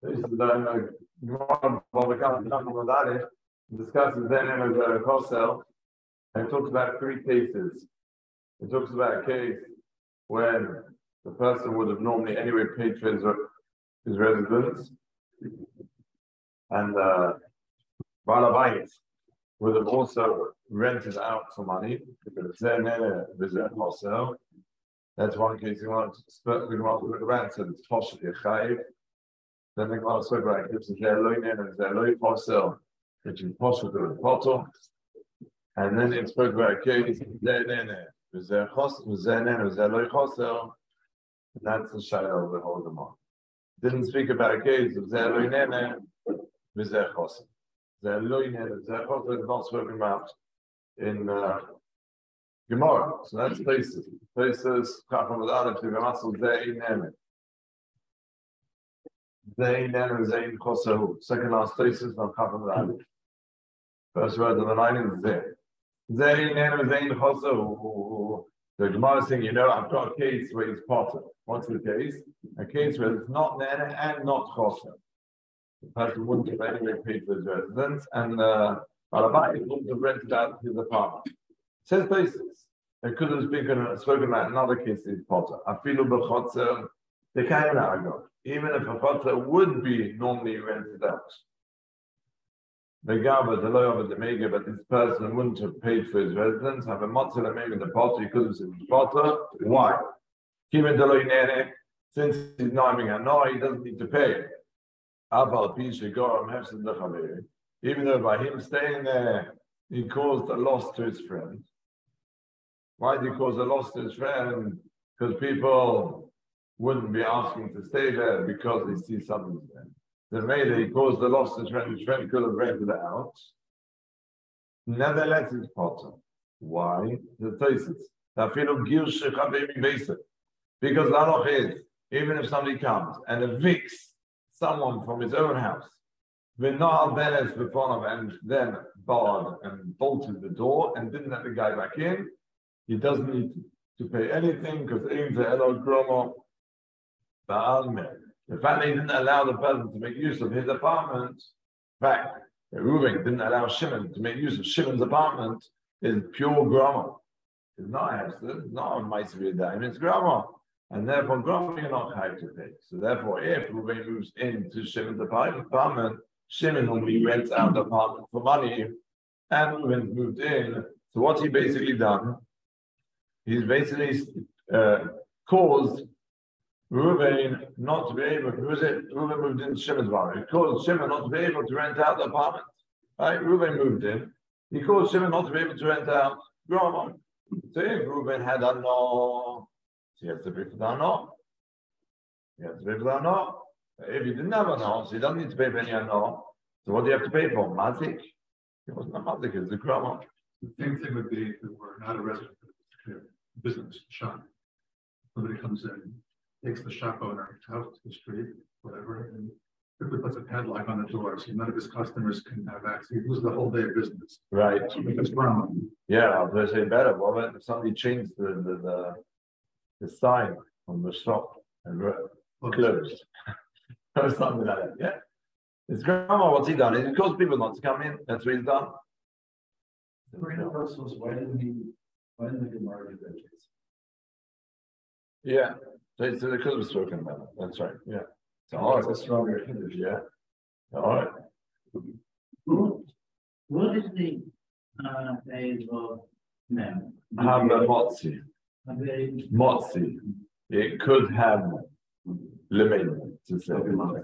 This is the discusses then as a Kosel, and it talks about three cases. It talks about a case when the person would have normally anyway paid for his residence, and Balabait would have also rented out for money. That's one case we want to look about. So it's possibly a chayiv. Then the Gemara spoke about it. It's their loinen and their loy posel, which is possible to the poto. And then it spoke about a case their nene, with their nene, with their loy posel. That's the shayla of the whole Gemara. Didn't speak about a case of their loinen with their posel. Their loinen and their posel is not spoken about in Gemara. So that's places. Places come with Adam to the muscle their nene. Zayin and Zayin Chosahu. Second last places, not covered with Aleph. First word of the line is Zayin. Zayin and Zayin Chosahu. The Gemara is saying, I've got a case where it's potter. What's the case? A case where it's not Nene and not Chosahu. The person wouldn't have anyway paid for his residence, and Balabai wouldn't have rented out his apartment. Says places. They could have spoken about another case is potter. Afilu b'chotzer, the kain ago. Even if a chotzer would be normally rented out. The Gaba, the low of the mega, but this person wouldn't have paid for his residence, have a motzela maybe the potter, he could have said potter. Why? Even since he's not having a no, he doesn't need to pay. Even though by him staying there, he caused a loss to his friend. Why did he cause a loss to his friend? Because people wouldn't be asking to stay there because they see something there. The way that he caused the loss to his friend could have rented it out. Nevertheless, it's potter. Why? The thesis. Because the halach is, even if somebody comes and evicts someone from his own house, and then barred and bolted the door and didn't let the guy back in, he doesn't need to pay anything because the fact that he didn't allow the person to make use of his apartment, in fact, Reuben didn't allow Shimon to make use of Shimon's apartment, is pure grammar. It's not Hafsid, it's not a Ma'aseh Yadayim, it's grammar. And therefore, grammar you're not have to pay. So therefore, if Reuben moves into Shimon's apartment, Shimon normally rents out the apartment for money, and Reuben moved in. So what's he basically done? He's basically caused Reuben not to be able. Reuben moved into Shimon's apartment. He caused Shimon not to be able to rent out the apartment. Right? Reuben moved in. He caused Shimon not to be able to rent out Grama. So if Reuben had a no, he has to pay for the no. He has to pay for the no. If he didn't have a no, so he doesn't need to pay for any no. So what do you have to pay for? Mazik. It wasn't a mazik. It's a Grama. The same thing would be if we're not a resident of the business shop. Somebody comes in, takes the shop owner out to the street, whatever, and quickly puts a padlock on the door so none of his customers can have access. He loses the whole day of business. Right. That's wrong. Yeah, I was going to say better. Well, if somebody changed the sign on the shop and closed, or something like that. Yeah. It's grandma. What's he done? He caused people not to come in. That's what he's done. Why didn't the Gemara do that case? Yeah. So they could have spoken about it. That's right. Yeah. So it's a stronger condition. Yeah. All right. What is the age of men? Have a motzi. Motzi. It could have lemon to say.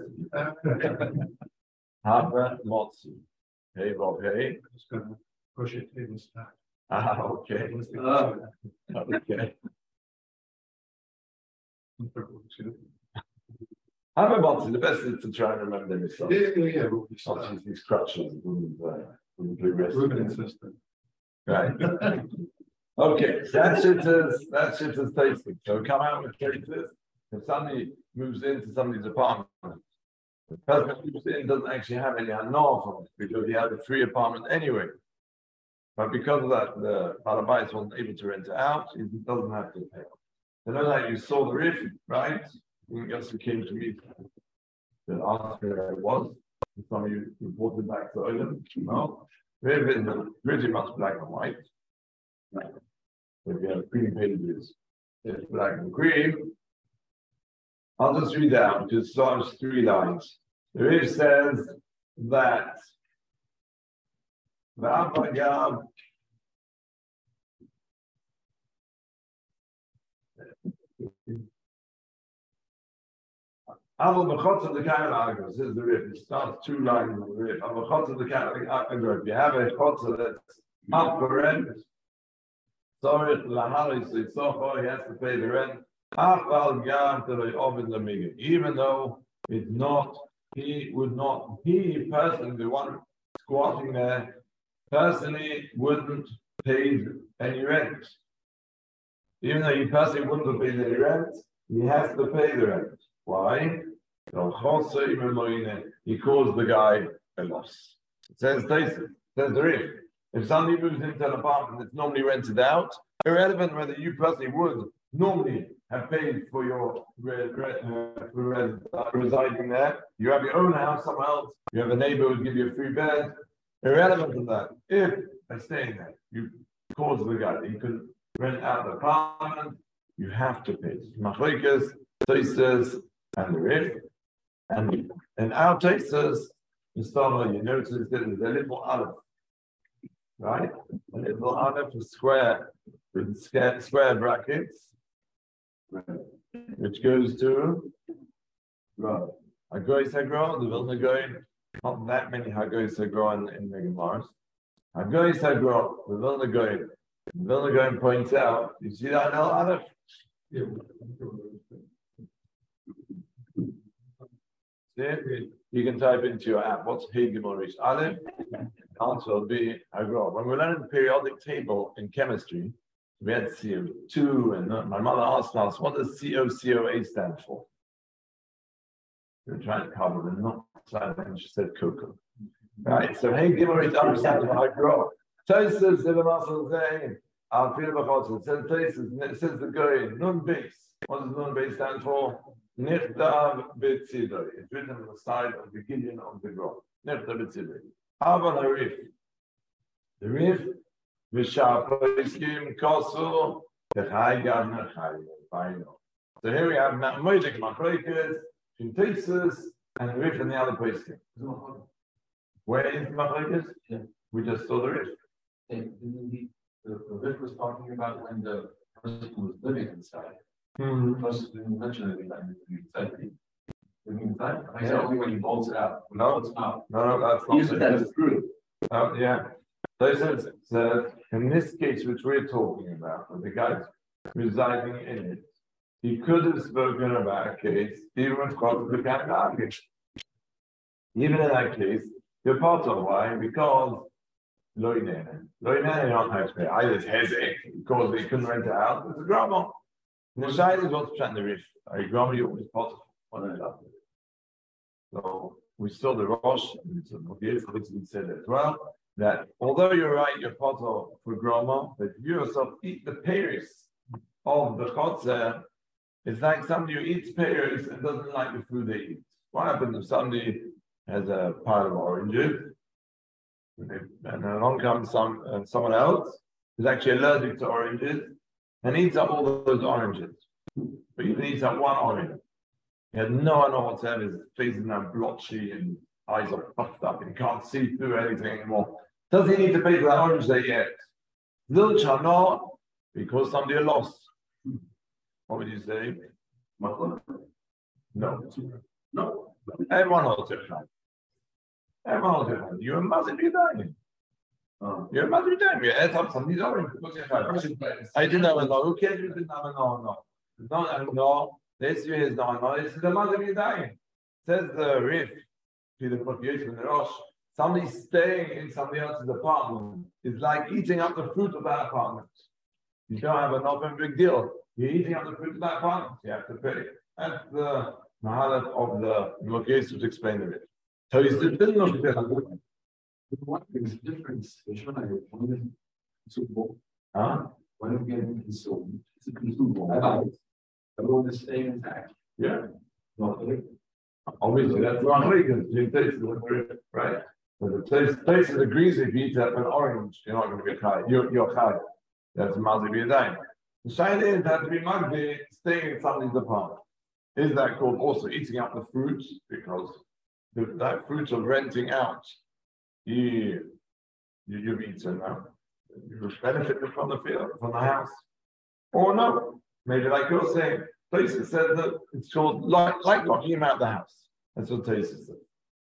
Have a motzi. Hey, Bob. Hey. Just gonna push it in this back. Okay. Okay. Have a motzi. The best is to try and remember yourself. Yeah. Not these crutches. Wouldn't be Ruben right. Okay, that shit is tasting. So come out with cases. If somebody moves into somebody's apartment, the person who moves in doesn't actually have any hanor from it because he had a free apartment anyway. But because of that, the Balabais wasn't able to rent it out, he doesn't have to pay. You know that you saw the roof, right? Yosef came to meet They'll ask where it was. Some of you reported back to Olam. No. Very pretty much black and white. Right. If you have 3 pages, it's black and cream. I'll just read out, just starts 3 lines. The Rish says that the Avagab Aval Bechotz of the kind of Agros, this is the Riff. It starts 2 lines of the Riff. Aval Bechotz of the kind of Agros. If you have a Chotz that's up for rent, sorry, Lahari, so he has to pay the rent. Aval Gam to the Ovid Lamiga. Even though it's not, he personally, the one squatting there, personally wouldn't pay any rent. Even though he personally wouldn't have paid any rent, he has to pay the rent. Why? He caused the guy a loss. It says the Riff. If somebody moves into an apartment that's normally rented out, irrelevant whether you personally would normally have paid for your residing there. You have your own house somewhere else. You have a neighbor who would give you a free bed. Irrelevant to that. If by staying there, you cause the guy, you can rent out the apartment. You have to pay. Machlokas, Tosfos, and the Riff. And in our Tosfos, you notice that there's a little aleph, right? A little aleph is square with square brackets, which goes to Hagoy Sagro, the Vilna Goy. Not that many Hagoy Sagro in the Gemaras. Hagoy Sagro, the Vilna Goy. The Vilna Goy points out, you see that little aleph? Yeah. You can type into your app, what's Hey Gemorish Aleph? Answer will be Agro. When we learned the periodic table in chemistry, we had CO2, and my mother asked us, what does COCOA stand for? We were trying to cover the not side, and she said cocoa. Right, so Hey Gemorish Aleph stands for Agro. Tosfos, the muscle saying, I'll feel about it. It says the guy, Nun base. What does Nun base stand for? Nichtav B'tzidoi. It's written on the side of the beginning of the grove. Nichtav B'tzidoi. Aval Harif. The Rif, V'shar Poiskim Kosu, Techai Gav Nechai. So here we have Moedik Machlokas, Tosfos, and the Rif and the other Poiskim. Where is Machlokas? Yeah. We just saw the Rif. The Rif was talking about when the person was living inside. Plus, didn't mention anything living inside. I said only when he bolts it out. No, it's out. No, that's not. Use that as proof. Yeah. Tosfos says, in this case, which we're talking about, with the guy residing in it, he could have spoken about a case, even with the kind. Even in that case, you're part of why? Because Loinene don't have to pay. Either it's Hezek, because they couldn't rent it out, it's a grandma. The Shai is what's in the Rif. I grant you always possible. So we saw the Rosh, we said as well, that although you're right, you're part of for grandma, but you yourself eat the peiros of the chotzer, it's like somebody who eats peiros and doesn't like the food they eat. What happens if somebody has a pile of oranges, and along comes someone else who's actually allergic to oranges, and eats up all those oranges. But even eats up one orange. He had no idea whatsoever. His face is now blotchy and eyes are puffed up and he can't see through anything anymore. Does he need to pay for that orange they yet? Zilchana, because somebody lost. What would you say? No. Everyone holds it. Everyone holds it. You mustn't be dying. You're not returning. You add up somebody's orange. I didn't have a no. Who cares if you didn't have a no? No. This is no. This is the mother be dying. Says the Rif, to the population in the Rosh, somebody staying in somebody else's apartment is like eating up the fruit of that apartment. You don't have enough of a big deal. You're eating up the fruit of that apartment. You have to pay. That's the Mahalat of the Mokes would explain the Rif. So he's the What is the difference? One is consumable. One is getting consumed. It's a consumable. The other one is staying intact. Yeah. Not Obviously, that's one way because right? But the taste agrees if you eat up an orange, you're not going to be high. You're high. That's Mazi B'Yadayim. The shayla is that to be Magdi, staying in somebody's apartment. Is that called also eating up the fruits? Because that fruits of renting out, you've eaten now. You've benefited from the field, from the house. Or no, maybe like you're saying, Tosfos said that it's called like knocking him out the house. That's what Tosfos said.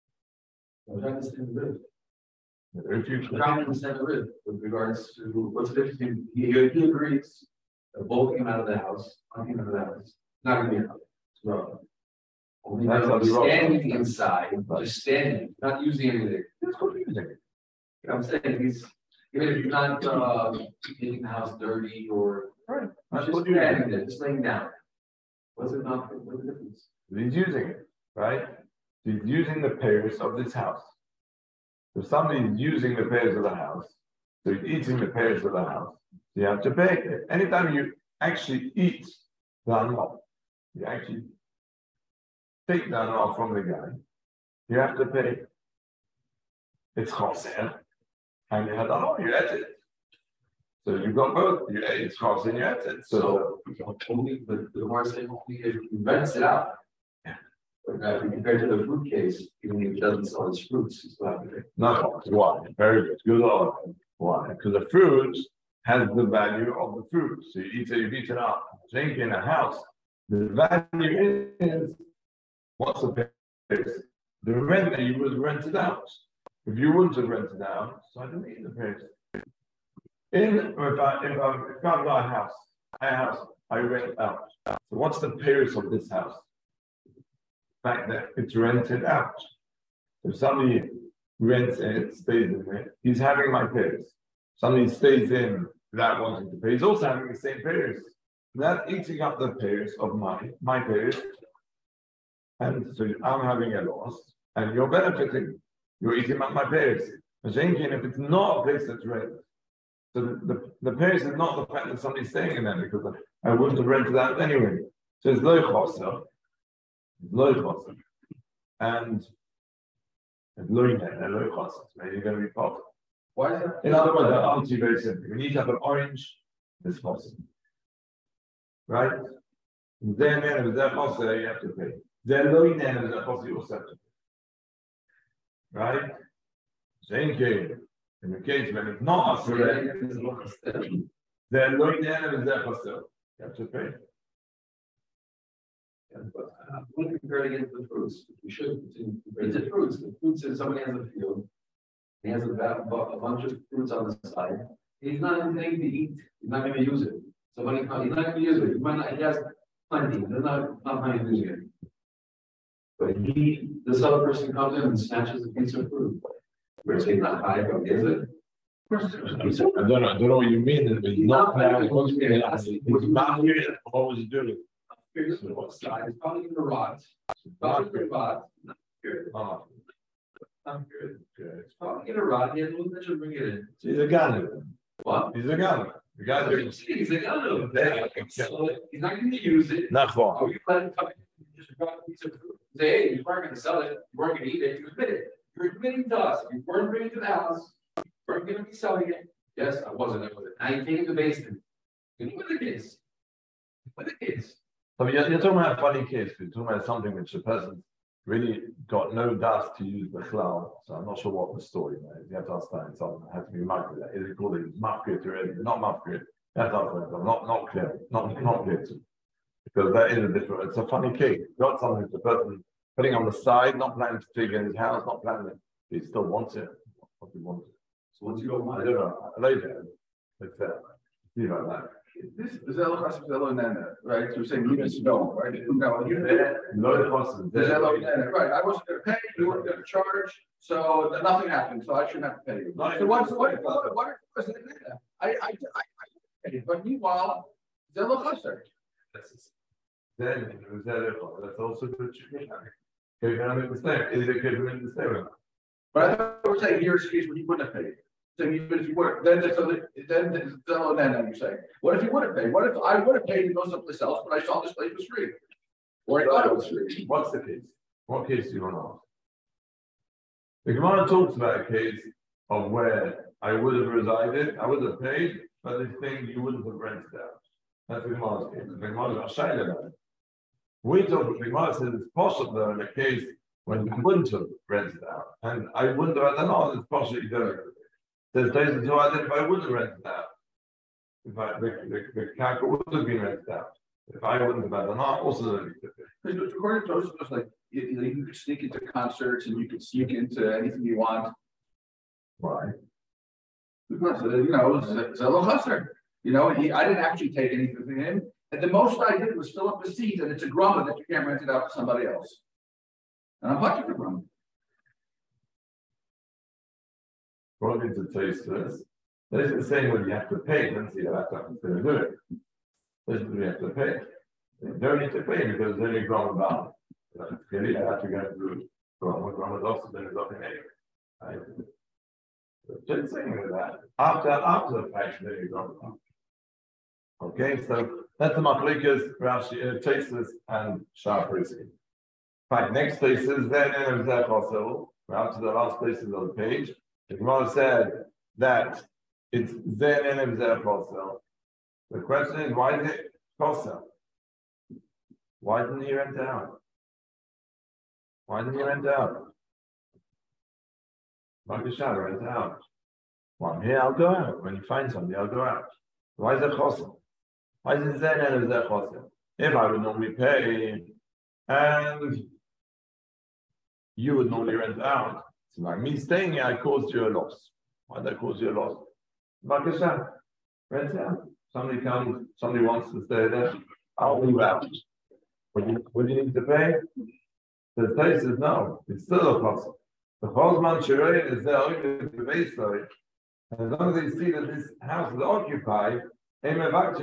If you trying to understand the rib with regards to what's the difference between he agrees that bolting him out of the house, knocking him out of the house, not going to be enough. So only standing inside, just standing, not using anything. That's what you're using. I'm saying he's even if you're not making the house dirty or right. Just standing there, just laying down. What's it not? What's the difference? He's using it, right? He's using the pairs of this house. If somebody is using the pairs of the house, so he's eating the pairs of the house, you have to pay. Anytime you actually eat the anmol, you actually take the anmol from the guy, you have to pay. It's choser, and you had you ate it. So you've got both. You ate it's choser and you ate it. So only the more saying only if he rents it out. Compared to the fruit case, even if he doesn't sell his fruits, he's not going to. No, why? Very good. Good order. Why? Because the fruit has the value of the fruit. So you eat it up. Drink in a house. The value is what's the price? The rent that you would rent it out. If you wouldn't have rented out, so I don't need the price. If I've got a house I rent out. So what's the price of this house? Fact that it's rented out. If somebody rents it, stays in it, he's having my pairs. Somebody stays in without wanting to pay, he's also having the same pairs. That's eating up the pairs of my pairs. And so I'm having a loss, and you're benefiting. You're eating up my pairs. If it's not a place that's rented, so the pairs is not the fact that somebody's staying in there because I wouldn't have rented out anyway. So it's low choser. And low choser. Maybe you're going to be part. Why is that? In other words, the answer is very simple. When you eat up an orange, it's choser. Right? Then with that choser, you have to pay. Then low with that choser, you also have to pay. Right? Same case. In the case when it's not a then low with that choser, you have to pay. But when compared against the fruits, we should compare the fruits. The fruits is somebody has a field, he has a bunch of fruits on the side. He's not anything to eat. He's not going to use it. Somebody he's not going to use it. He might not. He has plenty. There's not money using it. But this other person comes in and snatches a piece of fruit. We're saying not high, but is it? I don't know what you mean. It's not now. What was he doing? Here's the side. It's probably in the rot. Not good rot. Not good. Not good. It's probably in a rot. He has a little bit to bring it in. He's a gunner. What? He's a gunner. The guy that he's a gunner. So he's not going to use it. Not far. Oh, you let him come in and just grab a piece of fruit. Say, hey, you weren't going to sell it. You weren't going to eat it. You admit it. You're admitting to us. You weren't bringing it to the house. You weren't going to be selling it. Yes, I wasn't. Now you came to the basement. With the kids. With the kids. I mean, you're talking about a funny case. You're talking about something which the person really got no dust to use the cloud. So I'm not sure what the story is. You have to ask that. So it has to be mafkir. Is it called mafkir or not mafkir? You have to ask that. Not clear. Not clear to. Because that is a different. It's a funny case. You got something the person putting on the side, not planning to take in his house, not planning it. He still wants it. What he wants it. So once you go, I don't know. Later, like that. See about that. This is right? So we're saying you just know, right? No, you right? I wasn't going to pay. You weren't going to charge, so nothing happened. So I shouldn't have to pay you. So what was it? I paid, but meanwhile, Zelo Chaser. Then that's also good. Is it good? But I thought we were saying here's a case where he wouldn't have paid. So even if you would, then Zelo then you're saying, what if you would have paid? What if I would have paid and go someplace else, but I saw this place was free? Or I thought it was free. What's the case? What case do you want to ask? The Gemara talks about a case of where I would have resided, I would have paid, but this thing you wouldn't have rented out. That's the Gemara's case. The Gemara is not shy about it. We talk, the Gemara says it's possible though in a case when you wouldn't have rented out, and I wouldn't have had an it's possible you don't. There's days until I did if I wouldn't have rented out. In fact, the Kaka would have been rented out. If I wouldn't have had an also don't need to pay. Because according to Tosfos, like you could sneak into concerts and you could sneak into anything you want. Why? Because it's a little hustler. I didn't actually take anything from him, and the most I did was fill up the seat, and it's a grumma that you can't rent it out to somebody else. And I'm lucky for grumma. According to Tosfos, this is saying when you have to pay, then see that's not going to do it. This is when you have to pay. You don't need to pay because then you grumma about it. Clearly, I have to go through grumma is also then nothing anyway. Right? Just saying with that. After the fact, then you grumma about it. Okay, so that's the Machlikas, Rashi, Tosfos, and Sha'ar. Fine, next place is then in Zeh Chosel. We're up to the last places on the page. The Gemara said that it's Zen and Zeh Chosel. The question is, why is it Chosel? Why didn't he rent out? Why didn't he rent out? Bakasha, rent out. Well, I'm here, I'll go out. When you find somebody, I'll go out. Why is it Chosel? Why is it Zen and Zeh Chosel? If I would normally pay and you would normally rent out, so like me staying here, I caused you a loss. Why did I cause you a loss? Bakasha, rent out. Somebody comes, somebody wants to stay there, I'll leave out. Would you need to pay? The place is no, it's still a cost. The Chosman Shirei is there only the base side. And as long as they see that this house is occupied, they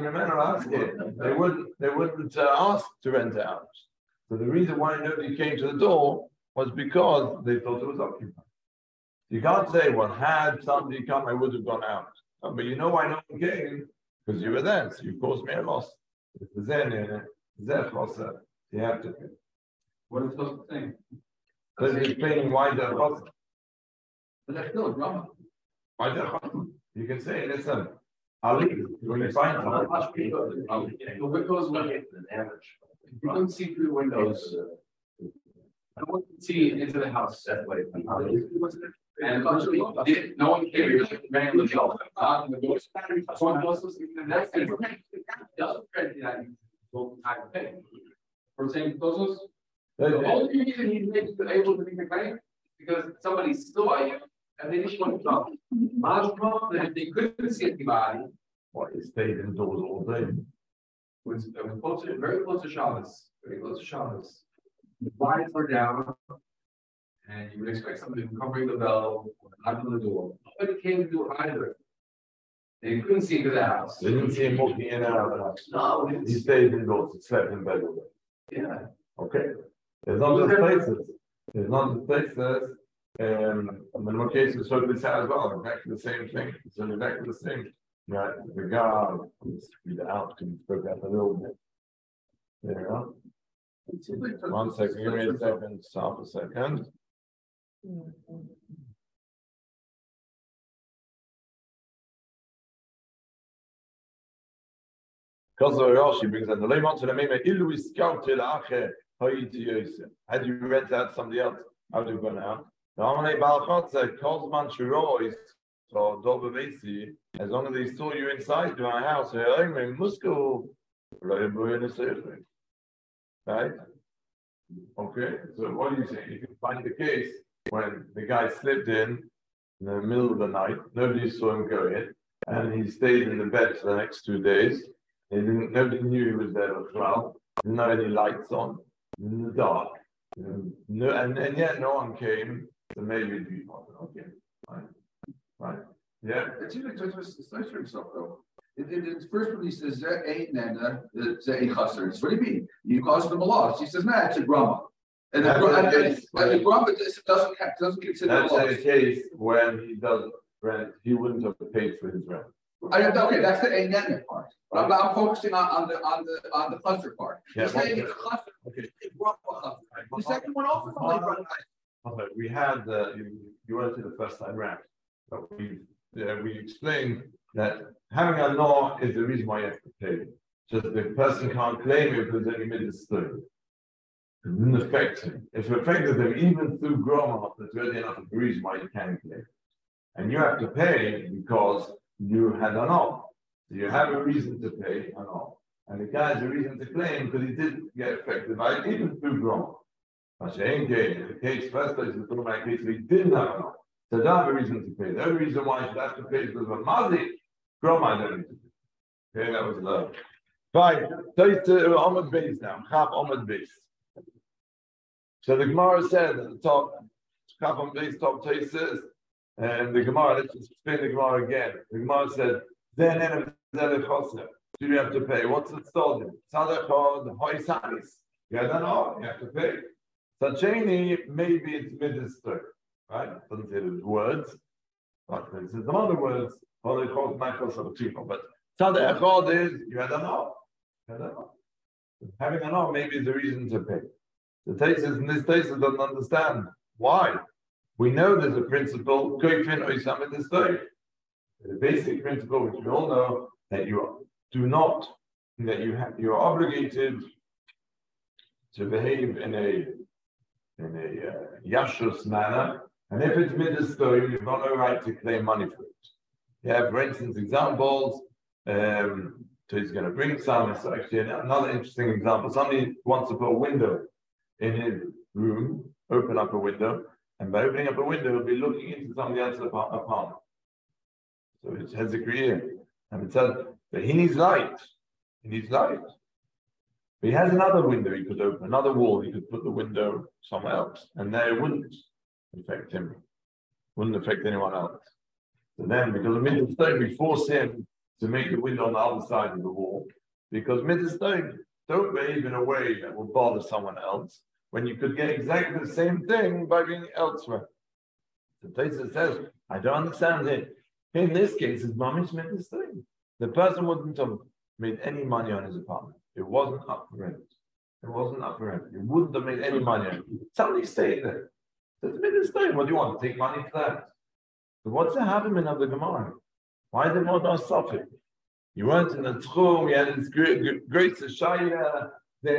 wouldn't ask to rent it out. So the reason why nobody came to the door was because they thought it was occupied. You can't say, well, had somebody come, I would have gone out. No, but you know why no one came? Because you were there, so you caused me a loss. If there's any, you have to pay. What is the thing? Because he's explaining why they're lost. But that's still a drama. Why they're lost? You can say, listen, I'll leave when you find something. The windows went in an average. You couldn't see through the windows. No one could see into the house that way. And virtually, no one came. You're like ran the shelf. The doors. Someone else was in the next. Doesn't credit that you will have to pay. For saying those. The only reason he's able to make a claim because somebody still by you and they didn't want to drop. That if they couldn't see anybody. What, he stayed indoors all day? It was close to, very close to Shabbos. Very close to Shabbos. The blinds were down, and you would expect somebody to come ring the bell or knock on the door. Nobody came to do it either. They couldn't see into the house. They didn't see him walking in and out of the house. No, He stayed indoors, he slept in bed all day. yeah. Okay. There's not just places. There's not just places. And in the case of so this as well, exactly the same thing. It's exactly the same. Right, the guy read it out to spoke out a little bit. There you go. 1 second, give me a second, stop a second. Because the Rashi brings in the Leiman to the Meme, Ilu is scouted Ache, had you rent out somebody else, how would you go out? The Amalei Balchat said, Kozman Shiro is so Dobavesi, as long as they saw you inside my house, right? Okay, so what do you say? You can find the case when the guy slipped in the middle of the night, nobody saw him go in, and he stayed in the bed for the next 2 days. Nobody knew he was there as well. Didn't have any lights on, in the dark. And yet no one came, so maybe it'd be possible. Okay, right. Yeah. It seems like it's nice for himself though. It's first when he says ain't nana, it's a chasser. What do you mean? You caused them a loss. He says, nah, it's a grumma. And the grumma doesn't consider that's a case when he does rent, he wouldn't have paid for his rent. Okay, that's the ain't nana part. But I'm focusing on the cluster part. Yeah, He's saying it's a cluster. Okay. It's grumma cluster. The second one also only brought Okay, we had you went to the first time round, but we explained that having a law is the reason why you have to pay. Just the person can't claim it because any mitzvah. It didn't affect him. If it affected him even through groma, that's really enough of a reason why you can claim. And you have to pay because you had an off. So you have a reason to pay an off. And the guy has a reason to claim because he didn't get affected by it even through groma. In the case, first place, we're talking about a case where he didn't have an off. So they don't have a reason to pay. The only reason why you should have to pay is because of a mazik. Groma, I don't need to pay. Okay, that was low. Fine. Take to Ahmed base now. Chaf Ahmed base. So the Gemara said at the top, Chaf Ahmed base, top says, and the Gemara, let's just explain the Gemara again. The Gemara said, then do you have to pay? What's it sold in? Sadaqah, the hoisanis. You have to pay. Sacheni, maybe it's midister, right? It doesn't say the words, but it says some other words, or they call it Michael Sabatino. But Sadaqah is, you had an off. Having an off maybe is the reason to pay. The Taisus in this Taisus doesn't understand why. We know there's a principle, the basic principle which we all know that you are obligated to behave in a yashus manner, and if it's midastoy, you've got no right to claim money for it. You have, for instance, examples. So he's going to bring some. It's actually another interesting example. Somebody wants to put a window in his room, open up a window, and by opening up a window, he'll be looking into somebody else's apartment. So it has a career. And it says, but he needs light. He needs light. But he has another window he could open, another wall. He could put the window somewhere else, and there it wouldn't affect him. Wouldn't affect anyone else. So then, because of mitzvah, we force him to make the window on the other side of the wall, because mitzvah don't behave in a way that will bother someone else when you could get exactly the same thing by being elsewhere. The Taisa says, I don't understand it. In this case, it's mamish mitzvah. The person wouldn't have made any money on his apartment. It wasn't up for rent. It wasn't up for rent. He wouldn't have made any money on it. Somebody stayed there. So it's mitzvah. What do you want? Take money for that? So what's the happening of the Gemara? Why did not suffer? You weren't in the tchum, you had this great shayla,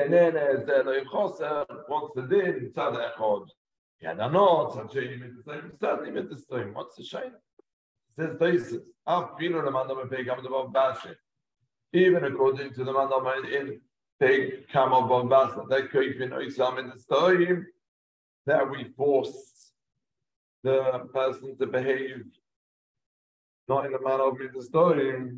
what's the din? You had a note, certainly with the same. What's the shayla? It says even according to the man in Peg Kamal Bombasa, that we force the person to behave not in the manner of mitzvah.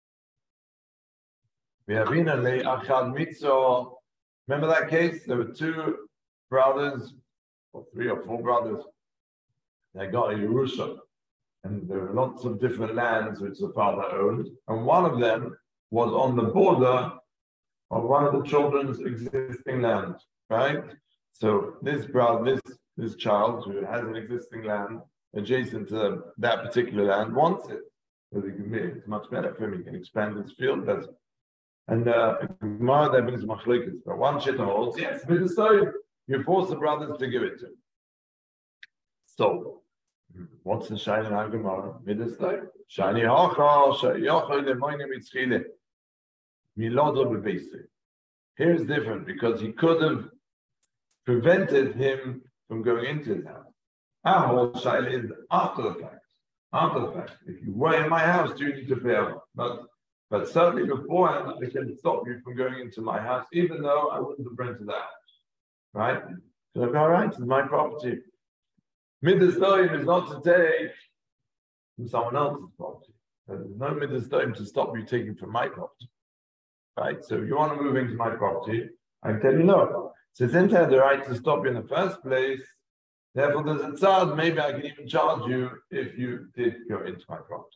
We have been a achad mitzvah. Remember that case? There were two brothers, or three or four brothers. They got a Yerusha, and there were lots of different lands which the father owned, and one of them was on the border of one of the children's existing land. Right? So this brother, this child who has an existing land adjacent to that particular land wants it. Because it's much better for him, he can expand his field better. And Gemara there brings machlekes. But one shit holds, yes, mitzvah, you force the brothers to give it to him. So, what's the shayla in our Gemara? Mitzvah. Shani hacha, shayocha lemoyne mitzchile. Milodo bebese. Here's different because he could have prevented him from going into his house. Our whole shayla is after the fact. After the fact. If you were in my house, you need to pay off. But certainly beforehand, they can stop you from going into my house, even though I wouldn't have rented the house. Right? So like, all right, it's my property. Midas Doim is not to take from someone else's property. There's no Midas Doim to stop you taking from my property. Right? So if you want to move into my property, I can tell you no. So since I had the right to stop you in the first place, therefore there's a tzad, maybe I can even charge you if you did go into my property.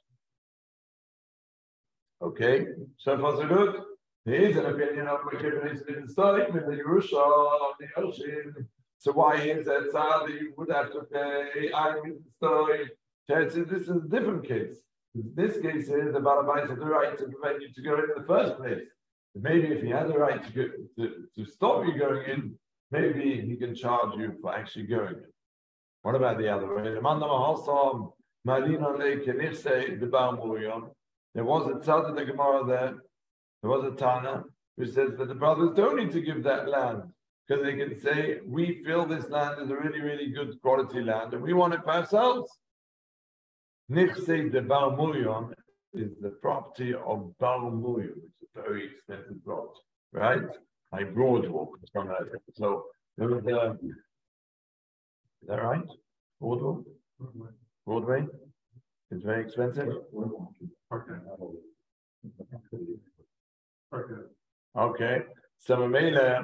Okay, so far so good. There is an opinion of McKibben in the story with the Yerusha of the ocean. So why is that tzad that you would have to pay? I mean the story. This is a different case. This case is the Balabais had the right to prevent you to go in the first place. Maybe if he had the right to stop you going in, maybe he can charge you for actually going. What about the other way? There was a tzad in the Gemara there. There was a Tana who says that the brothers don't need to give that land because they can say, we feel this land is a really, really good quality land and we want it for ourselves. Nichsei de Bar Murion is the property of Bar Murion, which is a very expensive plot, right? Like Broadwalk. So there was is that right? Broadwalk? Broadway? It's very expensive. Okay. So Mamela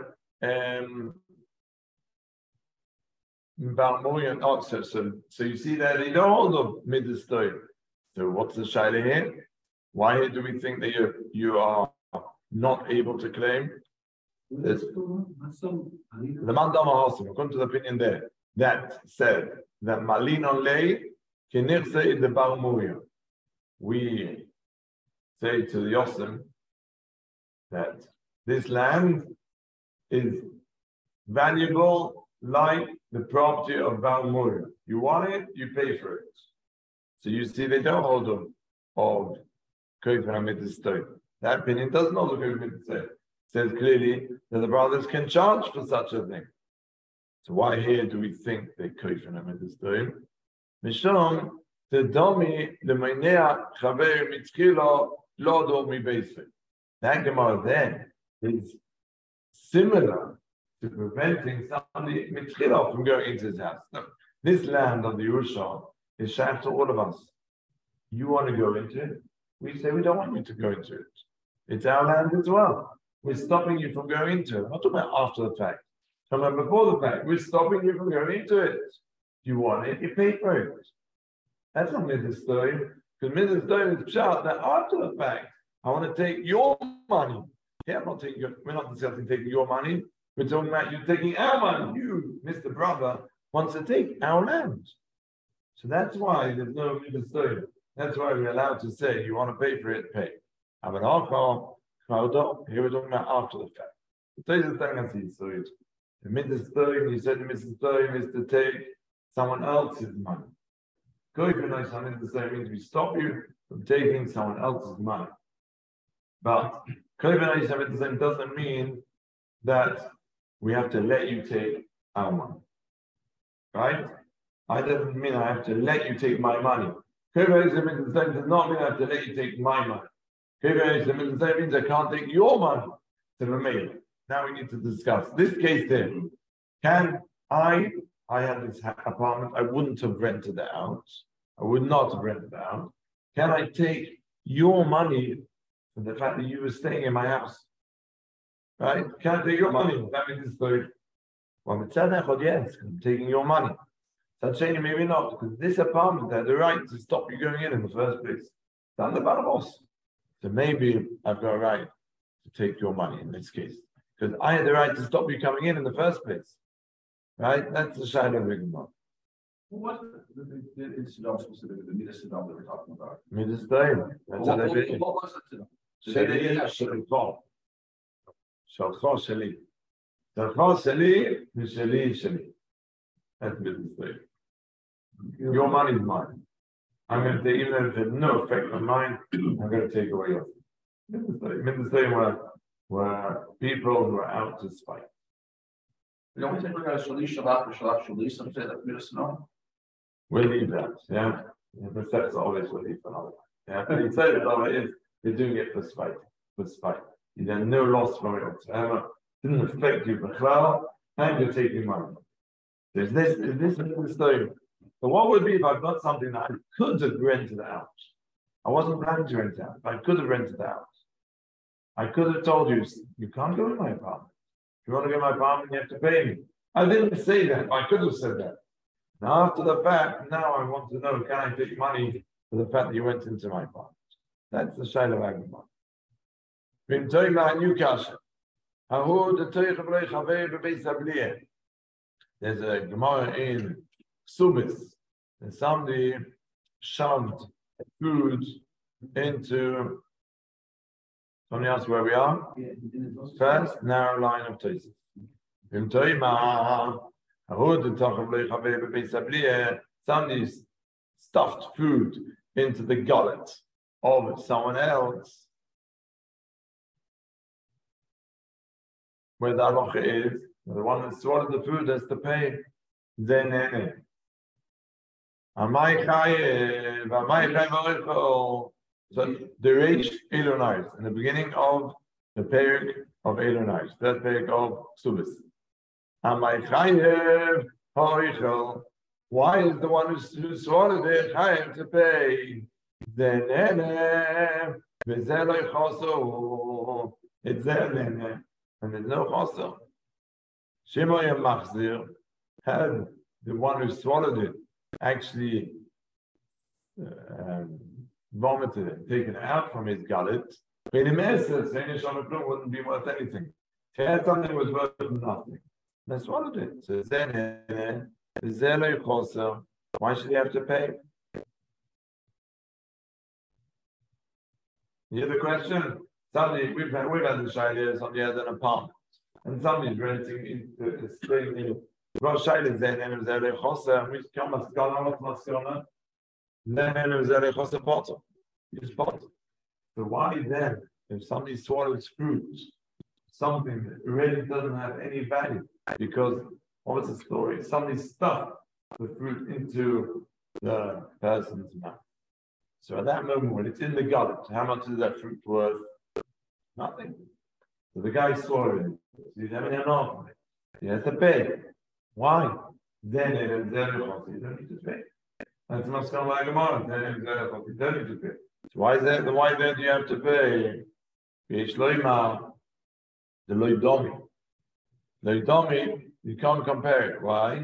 so you see that they don't hold of mid-story. So what's the shaila here? Why do we think that you are not able to claim? The Mandama Hasim, according to the opinion there, that said that Malin on lay kinirse the Bar Muria. We say to the Yosim that this land is valuable like the property of Bar Muria. You want it, you pay for it. So you see, they don't hold of Koif HaMitzvah. That opinion doesn't hold of Koif HaMitzvah. It says clearly that the brothers can charge for such a thing. So why here do we think they Koif HaMitzvah? Mishom the domi the meinea chaver mitzkilo lo domi basic. That Gemara there is similar to preventing somebody mitzkilo from going into his house. No, this land of the Yerusha is shaykh to all of us. You want to go into it? We say we don't want you to go into it. It's our land as well. We're stopping you from going into it. I'm not talking about after the fact. I'm talking about before the fact. We're stopping you from going into it. You want it, you pay for it. That's not mitzvah story. Because mitzvah story is pshat that after the fact, I want to take your money. Yeah, we're not discussing taking your money. We're talking about you taking our money. You, Mr. Brother, wants to take our land. So that's why there's no mitzvah story. That's why we're allowed to say, you want to pay for it, pay. Here we're talking about after the fact. The mitzvah story, you said the mitzvah story is to take someone else's money. Going for nice something to say means we stop you from taking someone else's money. But COVID-19 doesn't mean that we have to let you take our money. Right? I doesn't mean I have to let you take my money. COVID-19 does not mean I have to let you take my money. COVID-19 means I can't take your money to the mail. Now we need to discuss this case there. Can I had this apartment, I wouldn't have rented it out. I would not have rented it out. Can I take your money for the fact that you were staying in my house? Right? Can I take your money? That means it's very. Well, yes, I'm taking your money. Sacheni, maybe not, because this apartment had the right to stop you going in the first place. Done the barabos. So maybe I've got a right to take your money in this case. Because I had the right to stop you coming in the first place. Right? That's the shadow of Rigmar. What was the incident specifically, the Midas Sidam that we're talking about? Midas Sidam. That's what was it? Sheli Sheli. Shalcha Sheli. Shalcha Sheli, Sheli. That's Midas Sidam. Your money is mine. I'm going to take, even if it has no effect on mine, I'm going to take away yours. Midas Sidam were people who are out to spite. You don't think we're going to Shalish Shabbat or Shalach Shalis and say that Midas Sidam? We'll leave that, yeah. The steps always will leave another one. Yeah, but he said it they're doing it for spite. You have no loss from it whatsoever. It didn't affect you for cloud, and you're taking money. There's this story. So what would be if I've got something that I could have rented out? I wasn't planning to rent it out, but I could have rented out. I could have told you, you can't go in my apartment. If you want to go in my apartment, you have to pay me. I didn't say that, but I could have said that. Now, after the fact, now I want to know, can I take money for the fact that you went into my apartment? That's the Shaila of Agmar. Been telling my new kasha. There's a Gemara in Subis. And somebody shoved food into. Somebody else where we are? First narrow line of Tosis. Somebody stuffed food into the gullet of someone else. Where the halacha is, the one that swallowed the food has to pay. Then so the Reish Elonais in the beginning of the Perek of Elonais, that Perek of Subis. Why is the one who swallowed it chayav to pay? Then it's there. And there's no chosser. Shimoyim Machzir had the one who swallowed it actually vomited it, taken it out from his gullet. Wouldn't be worth anything. If he had something that was worth nothing, they swallowed it. So why should he have to pay? You hear the question? Somebody, we've had the shayla, somebody has an apartment, and somebody's renting staying Rosh Shayla Zen and Zere Chosa, which come Maskana, then and Zere Chosa Potter. Use Potter. So why then, if somebody swallows fruit, something that really doesn't have any value, because what was the story? Somebody stuffed the fruit into the person's mouth. So at that moment, when it's in the gullet, how much is that fruit worth? Nothing. So the guy swallowed it. So he's having enough of it. He has to pay. Why? Then you don't need to pay. That's not going like a month. You don't need to pay. So why then do you have to pay? The Loidomi, you can't compare it. Why?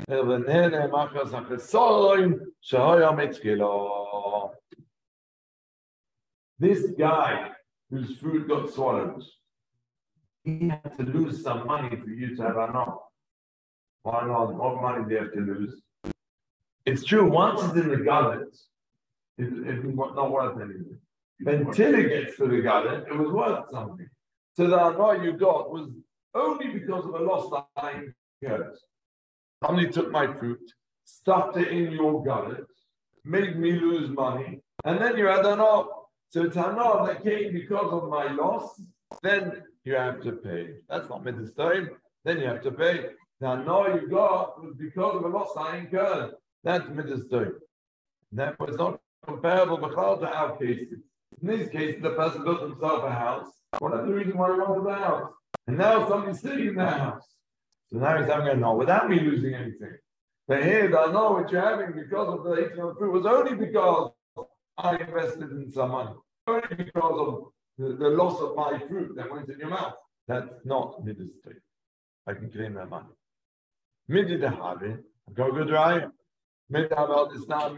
This guy whose food got swallowed, he had to lose some money for you to have enough. Why not? What money do you have to lose? It's true, once it's in the gullet, it's not worth anything. Until it gets to the gullet, it was worth something. So the annoy you got was only because of a loss that I incurred. Somebody took my fruit, stuffed it in your gullet, made me lose money, and then you had enough. So it's enough that came because of my loss, then you have to pay. That's not midas time, then you have to pay. The enough you got was because of a loss I incurred. That's midas time. Therefore, it's not comparable to our cases. In these cases, the person built himself a house. Whatever the reason why he wanted the house. And now somebody's sitting in the house. So now he's having a no without me losing anything. But here, the no which you're having because of the eating of fruit was only because I invested in some money. Only because of the loss of my fruit that went in your mouth. That's not midas time. I can claim that money. Midi the Havi, go good right. The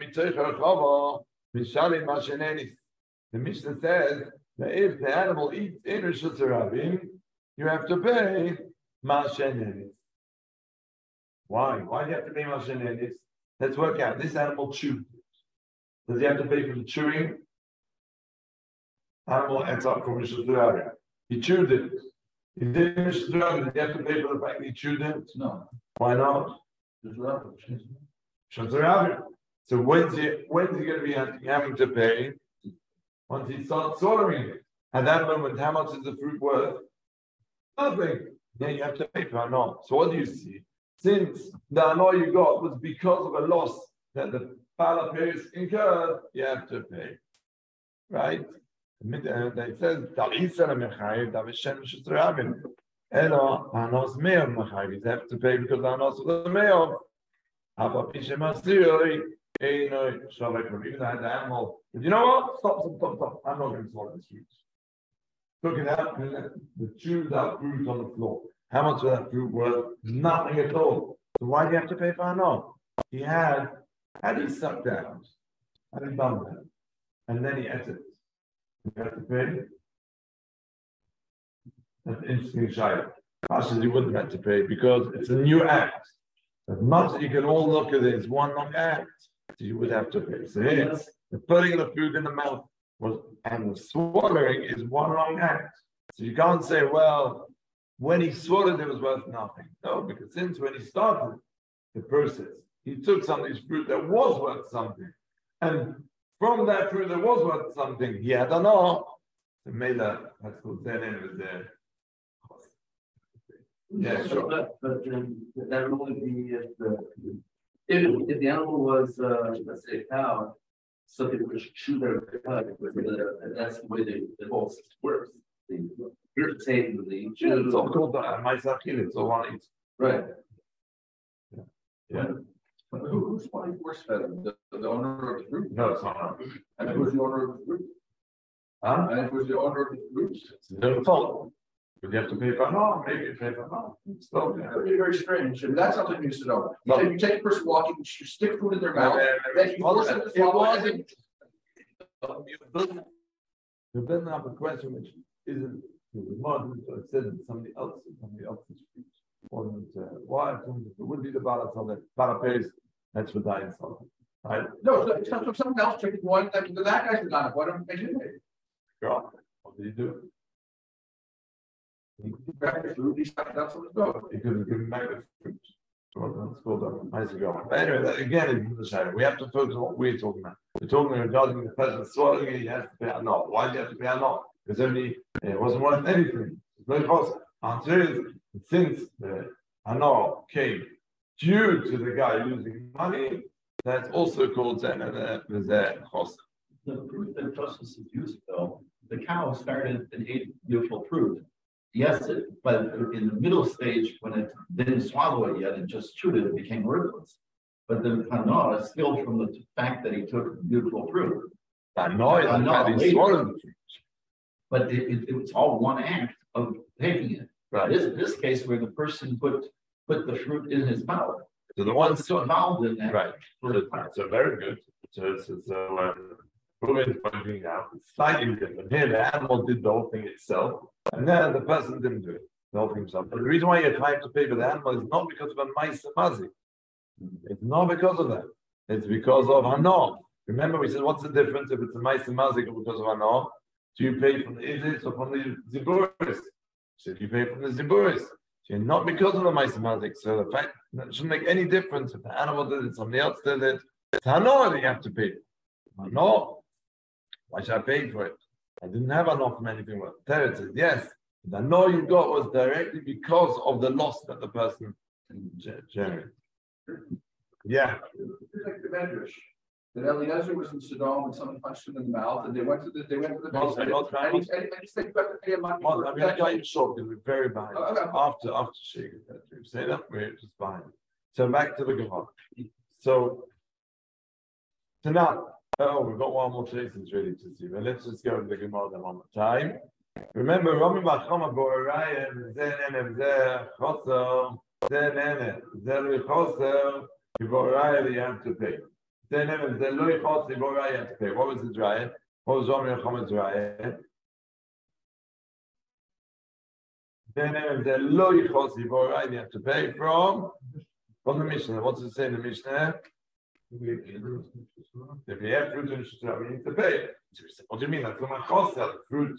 Mishnah says that if the animal eats in Rishus Harabim, you have to pay Mashenenis. Why? Why do you have to pay Mashenenis? Let's work out. This animal chewed. Does he have to pay for the chewing? Animal ends up from Rishus Harabim. He chewed it. He did Rishus Harabim. Does he have to pay for the fact that he chewed it? No. Why not? So when's he going to be having to pay? Once he starts swallowing it. At that moment, how much is the fruit worth? Nothing. Then you have to pay for anor. So what do you see? Since the anor you got was because of a loss that the Palaperis incurred, you have to pay. Right? It says, Elo, Anos Meov Machayiv. You have to pay because the Anos of the Meov. Even though I had the animal, but you know what? Stop. I'm not going to swallow this fruit. Took it out and the chewed out fruit on the floor. How much was that fruit worth? Nothing at all. So why do you have to pay for Anon? He had he sucked out, had he done that, and then he ate it. You have to pay. That's an interesting shayla. Actually, you wouldn't have to pay because it's a new act. As much as you can all look at it, it's one long act. So you would have to pay. So here, the putting the food in the mouth and the swallowing is one long act. So you can't say, well, when he swallowed it was worth nothing. No, because since when he started the process, he took somebody's fruit that was worth something. And from that fruit that was worth something, he had an all. The Mela, that's called Zenin, was there. Yeah, sure. But that would only be if the animal was, let's say, a cow, some people would chew their cud, that's the way the whole system works. They irritate and they chew. It's all called Maisachil, it's all one eats. Right. Yeah. Who's wanting force fed him? The owner of the fruit? No, it's not. And who's the owner of the fruit? Huh? And who's the owner of the fruit? It's their fault. But you have to pay for no, maybe you pay for no. Still, That would be very strange. And that's something you used to know. No. You take a person walking, you stick food in their mouth, then you force them to swallow it. You're building up a question which isn't modern, so it said somebody else's fruit. Why? It would be the balance of the paraphrase. That's what I insulted. Right? No, so someone else took one, that guy's done it. Why don't we make it? Girl, what do you do? He grabbed the fruit, he stuck it out someone's dog. He could give him back the fruit. That's called a nice ago. But anyway, that, again, we have to focus on what we're talking about. We're talking regarding the person swallowing it, he has to pay a no. Why do you have to pay a no? Because only it wasn't worth anything. It's very possible. Answer is, since the ano came due to the guy losing money, that's also called the cost. The fruit that Tosfos is using, though, the cow started and ate beautiful fruit. Yes, but in the middle stage, when it didn't swallow it yet, it just chewed it, it became worthless. But the hana is still from the fact that he took beautiful fruit. He swallowed the fruit. But it was all one act of taking it. Right. This case where the person put the fruit in his mouth. So the one involved in that. Right. So very good. So Ruben is pointing out it's slightly different. Here the animal did the whole thing itself, and then the person didn't do it. The whole thing himself. But the reason why you're trying to pay for the animal is not because of a ma'aseh mazik. It's not because of that. It's because of hana. Remember, we said, what's the difference if it's a ma'aseh mazik or because of hana? Do you pay from the idis or from the ziburis? So if you pay from the ziburis, so you're not because of the ma'aseh mazik. So the fact that it shouldn't make any difference if the animal did it, somebody else did it. It's hana that you have to pay. Hana. Why should I pay for it? I didn't have enough from anything. Teretz says, yes, the no you got was directly because of the loss that the person generated. Yeah. It's like the Medrash. That Eliezer was in Sodom and someone punched him in the mouth, and they went to the basement. And he said, "You got to pay money." I'm going to cut you short because we're very behind. After Sheikh, say that we're just behind. So back to the Gemara. So tonight. Oh, we've got one more Jason's ready to see, but let's just go to the Gemara one more time. Remember, Rami Bachama Borayim, Zenenem, Zechoso, Zenenem, Zechoso, Borayim, you have to pay. Zenenem, Zeloichos, Borayim, you have to pay. What was his riot? What was Rami Bachama's riot? Zenenem, Zeloichos, Borayim, you have to pay from the Mishnah. What's it say in the Mishnah? If you have fruit in Shusra, we need to pay. What do you mean? That's my cost. Fruit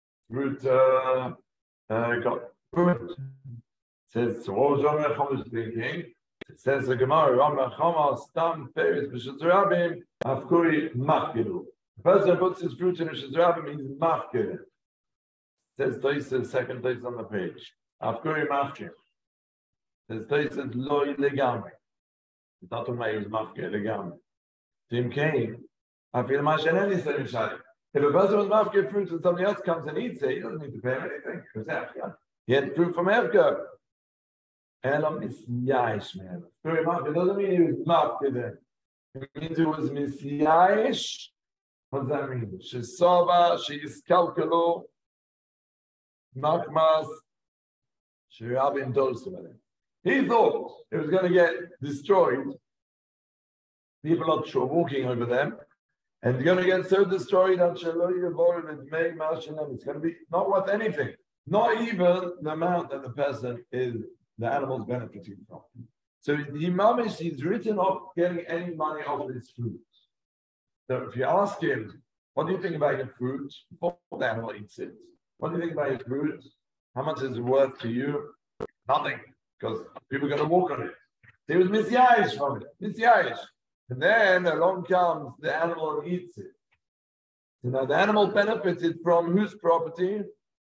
got ruined. It says, so what was Rami Acham thinking? It says the Gemara, Rami Acham stam peris b'shuzrabim afkuri mafkilu. The person puts his fruit in a shuzrabim means mafkilu. It says the second place on the page. Afkuri mafkilu. It says loy legamri. It's not to my use mafkir legam. Tim came. I feel my shenani said in Shari. If a person was mafkir fruit and somebody else comes and eats it, he doesn't need to pay him anything. He had fruit from Efka. Elam is ya'ish, man. It doesn't mean he was mafkir there. It means he was misya'ish. What does that mean? Shisova, sheiskalkalu, makmas, shirabim dosu. He thought it was going to get destroyed. People are walking over them, and it's going to get so destroyed that it's going to be not worth anything, not even the amount that the animal's benefiting from. So the Imamish is written off getting any money off of his fruit. So if you ask him, what do you think about your fruit? Before the animal eats it, what do you think about your fruit? How much is it worth to you? Nothing, because people are going to walk on it. There was misyayish from it, misyayish. And then along comes the animal and eats it. So now the animal benefited from whose property?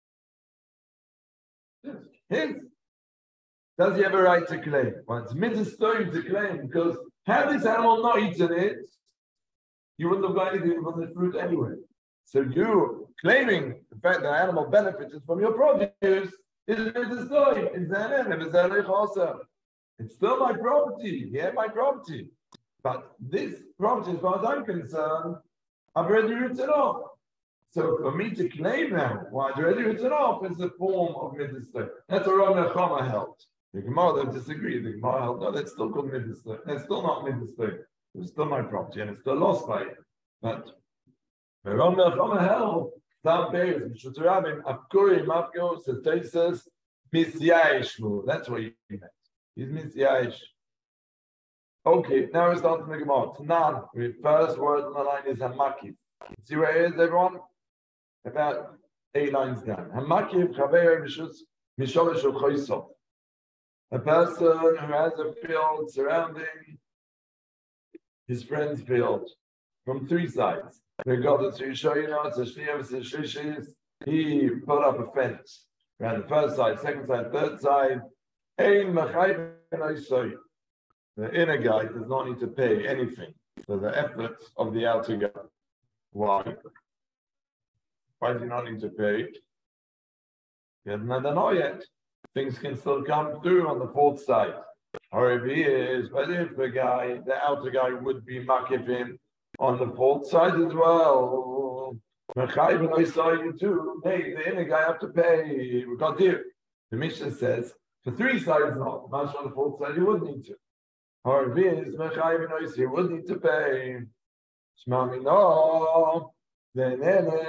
His. Does he have a right to claim? Well, it's mitzvah to claim, because had this animal not eaten it, you wouldn't have got anything from the fruit anyway. So you claiming the fact that the animal benefited from your produce is mitzvah. It's still my property. Yeah, my property. But this property, as far as I'm concerned, I've already written off. So for me to claim now, I've already written off is a form of mitzvah. That's what Rav Nechama held. The Gemara don't disagree. The Gemara held, no, that's still called mitzvah. That's still not mitzvah. It's still my property, and it's still lost by it. But Rav Nechama held, some payers, Mishut Rabbim, Afkuri, Mafko, says Taisus, Misyayish. That's what he meant. He's Misyayish. Okay, now we're starting the Gemara. Tanan, the first word on the line is Hamakif. See where it is, everyone? About 8 lines down. Hamakif, Chaver, Misholish, Choisov. A person who has a field surrounding his friend's field from 3 sides. He put up a fence around the first side, second side, third side. The inner guy does not need to pay anything for the efforts of the outer guy. Why? Why does he not need to pay? He hasn't had an yet. Things can still come through on the 4th side. Or if he is, but if the outer guy would be makifim on the 4th side as well. I saw you too. Hey, the inner guy have to pay. We got here. The Mishnah says for 3 sides not. Much on the 4th side you would need to. Or if he is, he would need to pay. Shmami no. Then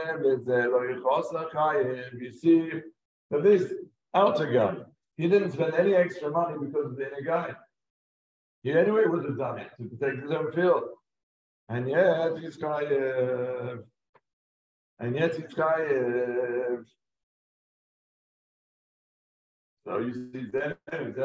you see that this outer guy, he didn't spend any extra money because of the inner guy. He anyway would have done it to protect his own field. And yet he's chayev. So you see then,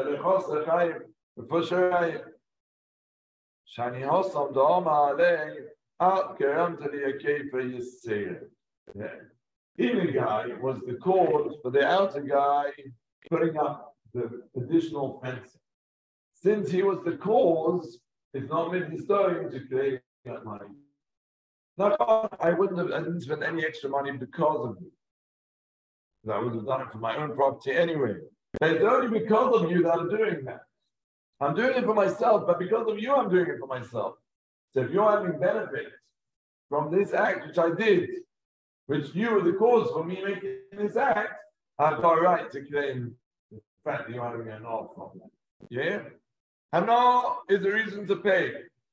Shani Hosam Doma Ale out Geram to the Akefa Yisir. Inner guy was the cause for the outer guy putting up the additional fencing. Since he was the cause, it's not mitzvah to create that money. No, I didn't spend any extra money because of you. I would have done it for my own property anyway. But it's only because of you that I'm doing that. I'm doing it for myself, but because of you, I'm doing it for myself. So if you're having benefit from this act, which I did, which you were the cause for me making this act, I've got a right to claim the fact that you're having an off from that. Yeah? And now is the reason to pay.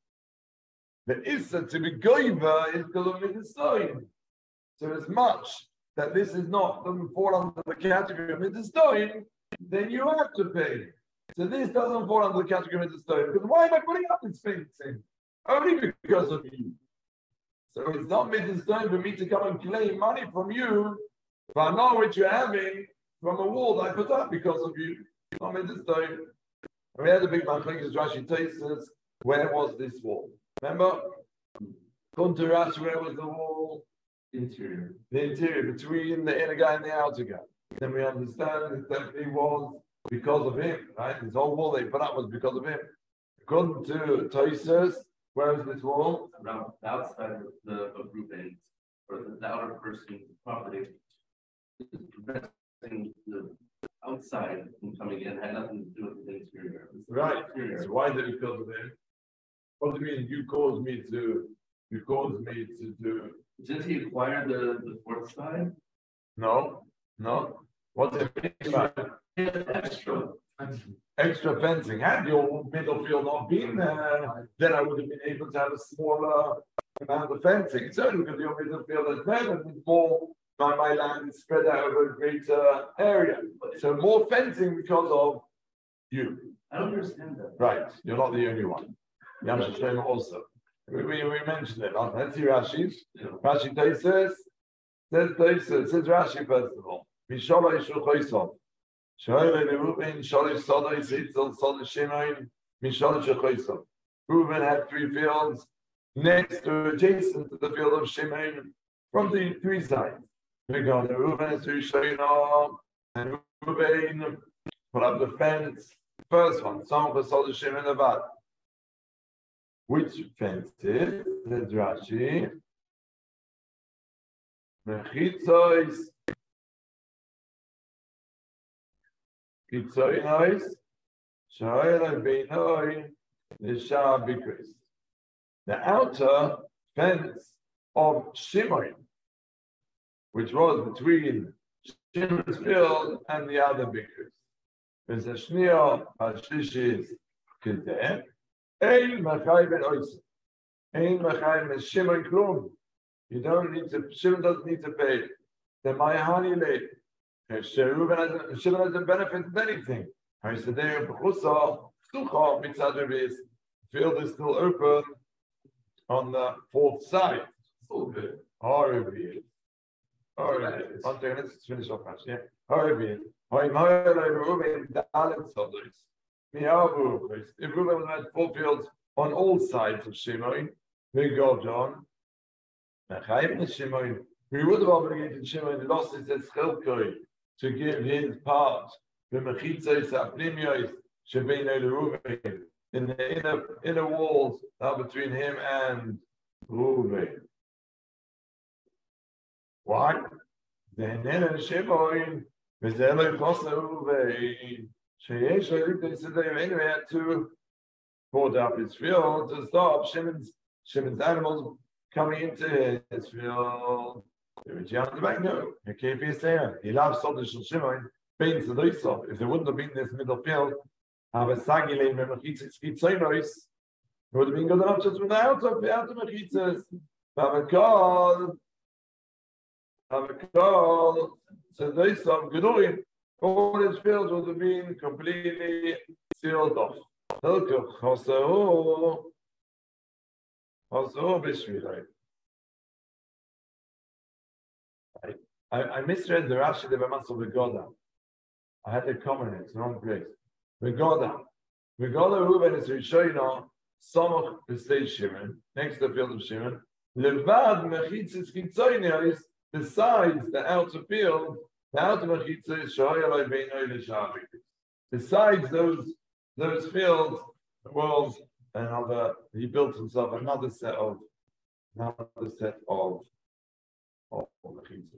The Issa to be goiva is Kalum. So as much that this is not doesn't fall under the category of Mitzvah, then you have to pay. So this doesn't fall under the category of Mitzvah. Because why am I putting up this fencing? Only because of you. So it's not Mitzvah for me to come and claim money from you, but I know what you're having from a wall that I put up because of you. It's not Mitzvah. We had a big machlekes. Rashi tells us, where was this wall? Remember? Come to Rashi, where was the wall? Interior. The interior, between the inner guy and the outer guy. Then we understand it definitely was because of him, right? This whole wall they put up was because of him. According to Tosfos, where is this wall? Around the outside of the group ends, or the outer person's property, is preventing the outside from coming in, had nothing to do with the interior. Right. So why did it because of him? What do you mean you caused me to do? Did he acquire the 4th side? No. What's it mean by extra fencing? Had your middle field not been there, then I would have been able to have a smaller amount of fencing. It's only because your middle field is there and more my land is spread out over a greater area. So more fencing because of you. I don't understand that. Right, you're not the only one. Yam Shlomo also. We mentioned it. Let's see Rashi. Rashi says Rashi first of all. Mishalosh Choisov. Shoyle Reuben, Shalosh Sodois, Itzel, Sodosh Shimon, Mishalosh Choisov. Reuben had 3 fields next to, adjacent to the field of Shimon from the 3 sides. We got the Reuben to Shlomo, and Reuben put up the fence. First one, some for Sodosh Shimon Avad. Which fence is? Says Rashi. Mechitzois. Kitzoinois. Shoel Beinoi. Nisha Bikris. The outer fence of Shimon, which was between Shimon's field and the other Bikris. There's a Shnio, Shishis, Kizeh. Ein Machai Ben Ois. Ein Machai Ben Shimon Klum. You don't need to, Shimon doesn't need to pay. The Mayahani late. Shimon doesn't benefit from anything. I said, there, Bechusa, Sucha, Mitzad field is still open on the 4th side. So good. Horrible. One second, let's finish off first. Yeah. Horrible. If Reuben had 4 fields on all sides of Shimon, we go John. We would have obligated Shimon, lost his Eschelkoi, to give his part, the Mechitzos Apnimios, Shebein Reuben, in the inner walls between him and Reuben. Why? Then Shimon, V'zeloi Chosa Reuben, Sheyesh Reuben said they anyway had to put up his field to stop Shimon's animals coming into his field. No, he loves Sodosh Shimon. If there wouldn't have been this middle field, have a sagile it would have been good enough just without the outer mechitzas. Have a call. So they saw Gedolim. All his fields would have been completely sealed off. I misread the Rashi de B'Masel V'Goda. I had a comment, it's wrong place. V'Goda Reuben is Rishoyno, Somoch B'Stei Shimon, next to the field of Shimon. Levad Mechitzis Kitzoynos, besides the outer field, the outer Mechitzis Shoyaloi Beinoi L'Shavik. Besides those fields, walls, he built himself another set of Mechitzis.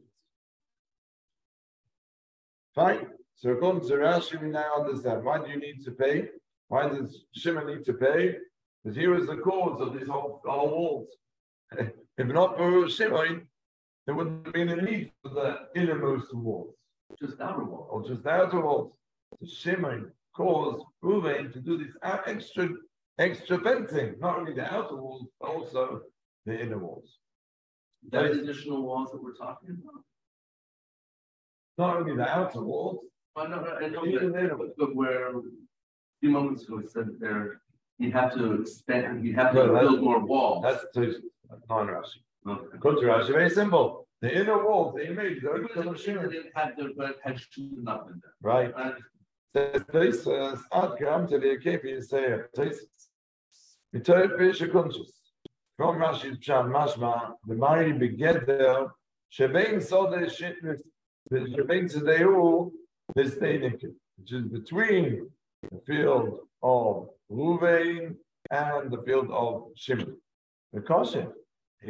Fine. So according to Rashi, we now understand. Why do you need to pay? Why does Shimon need to pay? Because he was the cause of these whole walls. If not for Shimon, there wouldn't have been a need for the innermost walls. Just outer walls. Or just the outer walls. So Shimon caused Reuven to do this extra fencing, not only the outer walls, but also the inner walls. That additional walls that we're talking about. Not only the outer walls, I know but where a few moments ago it said there you have to expand, you have to build more walls. That's non-Rashi. Okay. Go to Rashi, very simple. The inner walls, the image, the didn't have had shooting up in there. Right. Says Tosfos, Ad Gram to the Kefi say Tosfos. We told Fisher conscious. From Rashi's Pshat Mashma, the Mari Begeder, Shebein Sodeh Shitlis, the Shebein Tzedeu, the Steinik, which is between the field of Reuven and the field of Shimon. The Kosher. How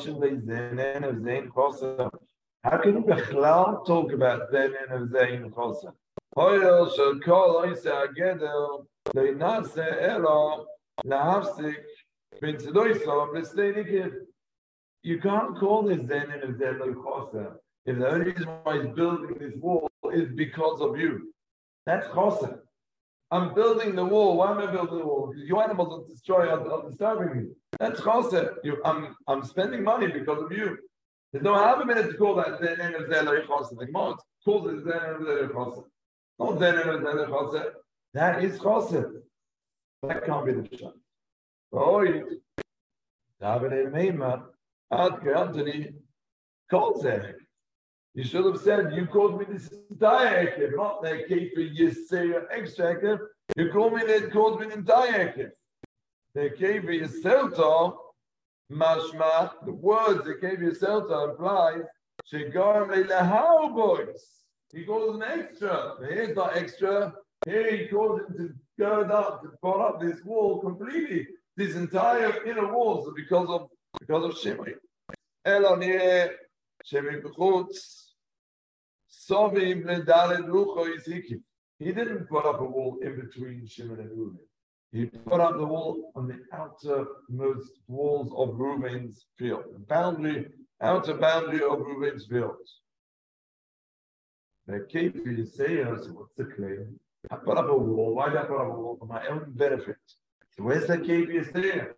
can you talk about Zenen of Zain Chosa? Hoyel shall call Oisa Ageder, Leinase Elo, Lahafsik, Ben Tzedoiso, Besteinikid. You can't call this Zenen of Zain Chosa if the only reason why he's building this wall is because of you. That's Chosa. I'm building the wall. Why am I building the wall? Because your animals are disturbing me. That's Chosa. I'm spending money because of you. There's no half a minute to call that Zenen of Zain Chosa. The Gemara calls it Zenen of Zain Chosa. Not Zenen of Zain Chosa. That is Chosa. That can't be the Pshat. Oi, David Meima, Ad Anthony calls it. You should have said, you called me this entire Ekev, not the Kefer Yisera extra Ekev. You called me an entire Ekev. The Kefer Yiselta, mashma, the words the Kefer Yiselta implies, Shegarim Leilahau boys. He calls an extra. Here's not extra. Here he calls him to gird up, to put up this wall completely. This entire inner walls because of Shimei. Elon here, Shimei B'chutz. Sovim ledalet lucho Yiziki. He didn't put up a wall in between Shimon and Reuven. He put up the wall on the outermost walls of Reuven's field, the outer boundary of Reuven's fields. The Kefer Yisera, so what's the claim? I put up a wall. Why did I put up a wall? For my own benefit. So where's the Kefer Yisera?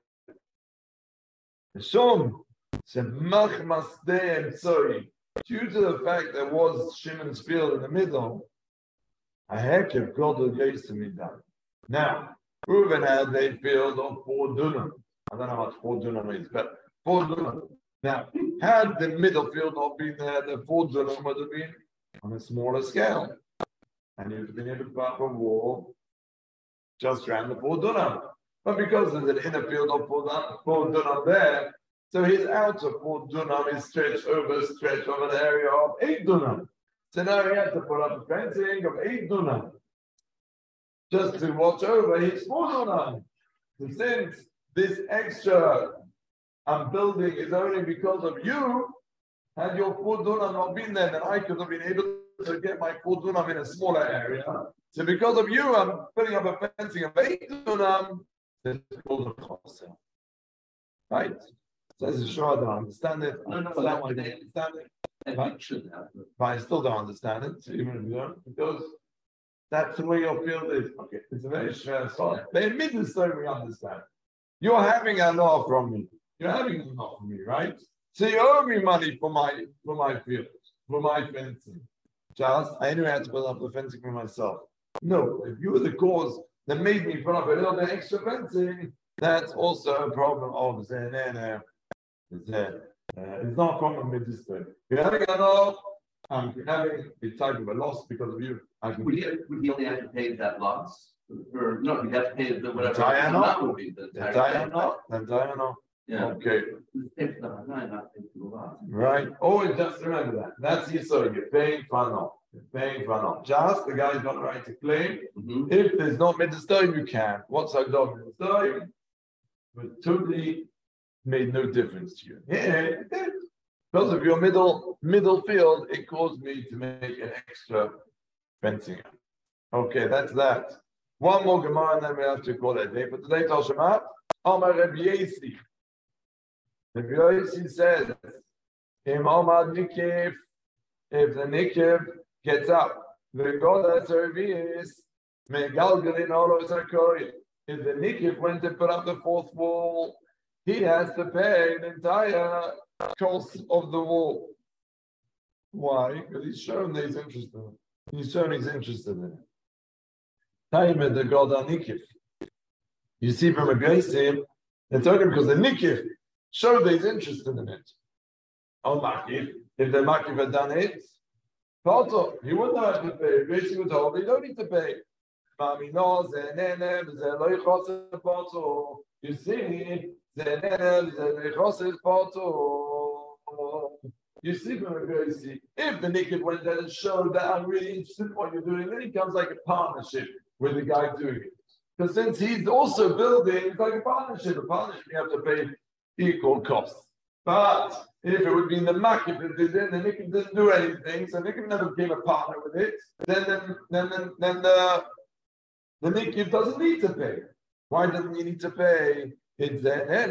The Shom said, Machmas de'em tzoi. Due to the fact there was Shimon's field in the middle, a heck of God will gaze to me down. Now, Reuven had a field of 4 dunam. I don't know how much 4 dunam is, but 4 dunam. Now, had the middle field not been there, the 4 dunam would have been on a smaller scale. And you'd have been able to put up a wall just around the 4 dunam. But because there's an inner field of 4 dunam there, so his outer 4 dunam is stretched over the area of 8 dunam. So now he had to put up a fencing of 8 dunam just to watch over his 4 dunam. So since this extra I'm building is only because of you, had your 4 dunam not been there, then I could have been able to get my 4 dunam in a smaller area. So because of you, I'm putting up a fencing of 8 dunam. It's called a chosel. Right? Says sure, I don't understand it. I don't understand it. But I still don't understand it, even if you don't, because that's the way your field is. Okay, it's a very stressful solid. They admit this so we understand. You're having a law from me. You're having a law from me, right? So you owe me money for my field, for my fencing. Just I anyway had to put up the fencing for myself. No, if you were the cause that made me put up a little bit extra fencing, that's also a problem of Zenena. It's not a problem with this thing. You're having a loss, I'm having a type of a loss because of you. Would he only have to pay that loss? Or no, he'd have to pay the whatever the amount would be. The entire no. Yeah. Okay. Right. Always just remember that. That's Yisod. You're paying Fano. You're paying Fano. Just the guy's got the right to claim. If there's not Mitzvah, you can. What's our dog Mitzvah? But totally made no difference to you. Yeah, because of your middle field, it caused me to make an extra fencing. Okay, that's that. One more Gemara, and then we have to call it a day. For today, Toshima, Omar Rabbi Yesi. Rabbi Yesi says, if the Nikiv gets up, the God that's is Megalgalin Olo Zakori. If the Nikiv went to put up the 4th wall, he has to pay the entire cost of the wall. Why? Because he's shown that he's interested in it. He's shown he's interested in it. Time the God Nikif. You see from a Geisim, it's only because the Nikif showed that he's interested in it. On Makif, if the Makif had done it, Pato, he wouldn't have to pay. Geisim would hold, he don't need to pay. You see, you see from a Geisim, if the Nikif went there and showed that I'm really interested in what you're doing, then it becomes like a partnership with the guy doing it. Because since he's also building, it's like a partnership. A partnership, you have to pay equal costs. But if it would be in the Makif that did it, the Nikif didn't do anything, so Nikif never became a partner with it, then the Nikif doesn't need to pay. Why doesn't he need to pay? It's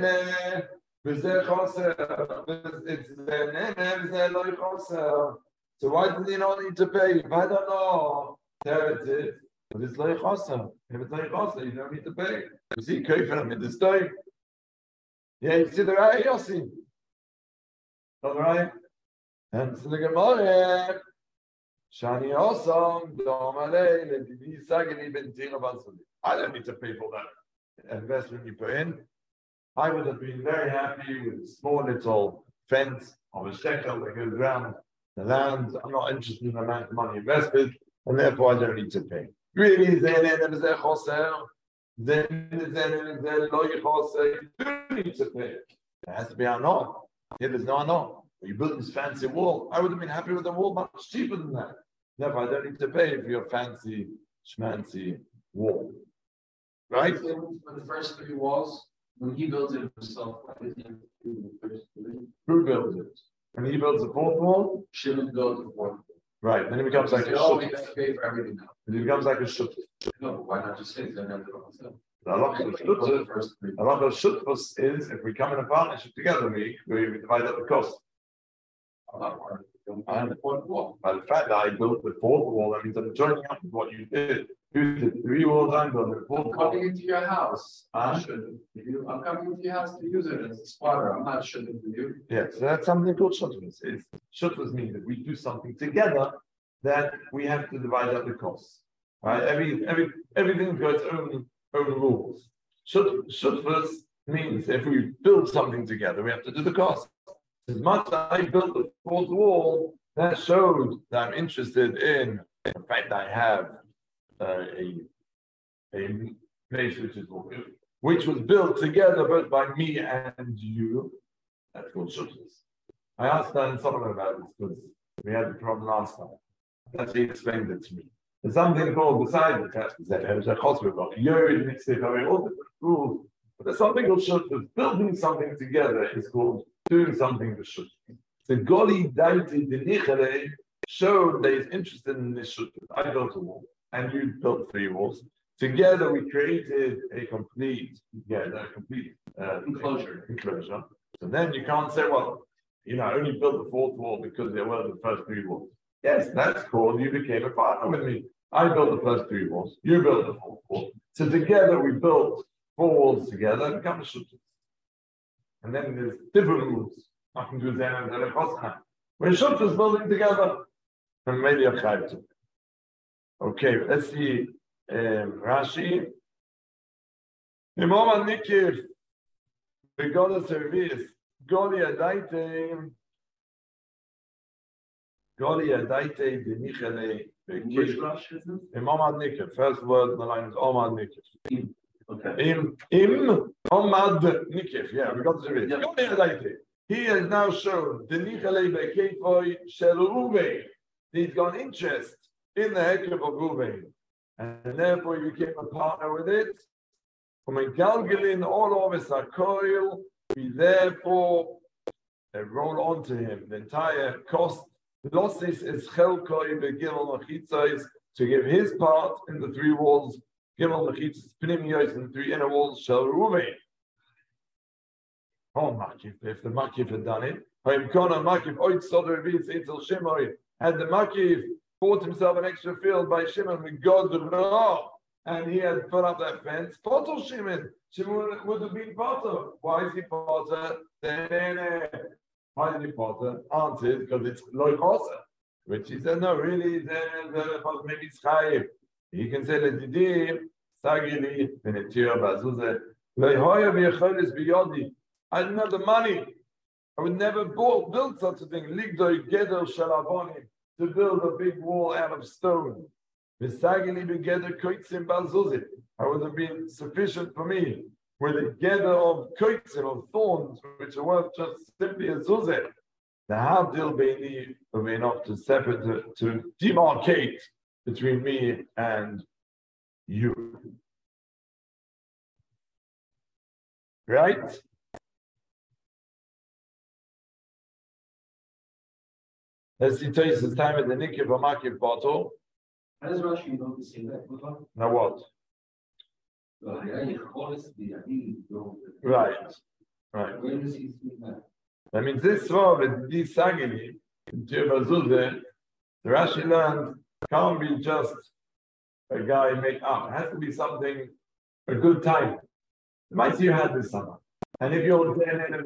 so why does he not need to pay? If I don't know, there it is. But it's like Chasa. If it's like Chasa, you don't need to pay. You see, Kaifanam in this time. Yeah, you see the right Yossi. All right. And to the Gemara, Shani Osam, Domale, Ledivi Sagani Ben Tirabasuli. I don't need to pay for that investment you put in. I would have been very happy with a small little fence of a shekel that goes around the land, I'm not interested in the amount of money invested, and therefore I don't need to pay. Really, you do need to pay. There has to be anor. If there's no anor, you build this fancy wall. I would have been happy with the wall much cheaper than that. Therefore, I don't need to pay for your fancy, schmancy wall. Right? For the first 3 walls, when he builds it himself, why did he have to do the first 3? Who builds it? When he builds the 4th wall? Shouldn't build the 4th wall. Right, then it becomes like a we shut. have to pay for everything now. It becomes like a shut. No, why not just say then have to myself? A lot of shutfus is if we come in a partnership together, we divide up the cost. And by the fact that I built the 4th wall, that means I'm joining up with what you did. You did 3 walls, I'm building the 4th I'm wall. coming into your house. I'm coming into your house to use it as a spotter. I'm not shouldn't for you. Yeah, so that's something called shutfus. Shutfus means that we do something together, that we have to divide up the costs. Right? Everything's got its own rules. Shutfus means if we build something together, we have to do the cost. As much as I built the 4th wall, that showed that I'm interested in the fact that I have a place which was built together both by me and you. That's called shutfus. I asked Dan Solomon about this because we had the problem last time. That's he explained it to me. There's something called besides the test. There's a chosbevach. All different rules. But there's something called shutfus. Building something together is called doing something with shutfus. The Goli Daiti Denichere showed that he's interested in this shutfus. I built a wall, and you built 3 walls. Together, we created a complete enclosure. So then you can't say, well, I only built the 4th wall because there were the first 3 walls. Yes, that's called you became a partner with me. I built the first 3 walls. You built the 4th wall. So together we built 4 walls together and become a shutfus. And then there's different rules. Nothing to do with we're shutfus building together. And maybe a chayv. Okay, let's see. Rashi. Imam Nikif. We got a service. Goli Adaite. Goli Adaite Denichele. Which Rashi is this? Imam Nikif. First word in the line is Omad Nikif. Okay. Im Omad Nikif. Yeah, we got the service. Goli Adaite. He has now shown Denichele Bekefoi Shel Ruvain. He's got interest in the Hekeb of Ruvain. And therefore he became a partner with it. From a Galgalin all over Sakoil, we therefore roll onto him the entire cost. Losses is Chelkoi Begilal Machitzais to give his part in the 3 walls, Gilal Machitzais, Pnimios in the 3 inner walls, Shel Ruvain. Oh, Makif, if the Makif had done it, had the Makif bought himself an extra field by Shimon with God and he had put up that fence, Potter Shimon would have been Potter. Why is he Potter? Why is he Potter? Answered, because it's Loi Chosa. Which he said, no, really, maybe it's Chayiv. He can say, Ledidim, Sagili, Venetia, Bazuze, Leihoya V'yecholis B'yodi. I didn't have the money. I would never build such a thing. Ligdoi Geder Shalavoni, to build a big wall out of stone. V'sagili B'geder Koitzim Bazuze. I would have been sufficient for me with a gather of koitzim, of thorns, which are worth just simply a zuzeh. The havdil beini will be enough to separate, to demarcate between me and you. Right? Let's see, Toys' time at the Nikiv Amakiv bottle. How does Rashi know to say that? Now what? Right. Where does he see that? That means this one with the Sagili, the Rashi learned can't be just a guy made up. It has to be something, a good time. It might see you had this summer. And if you're there,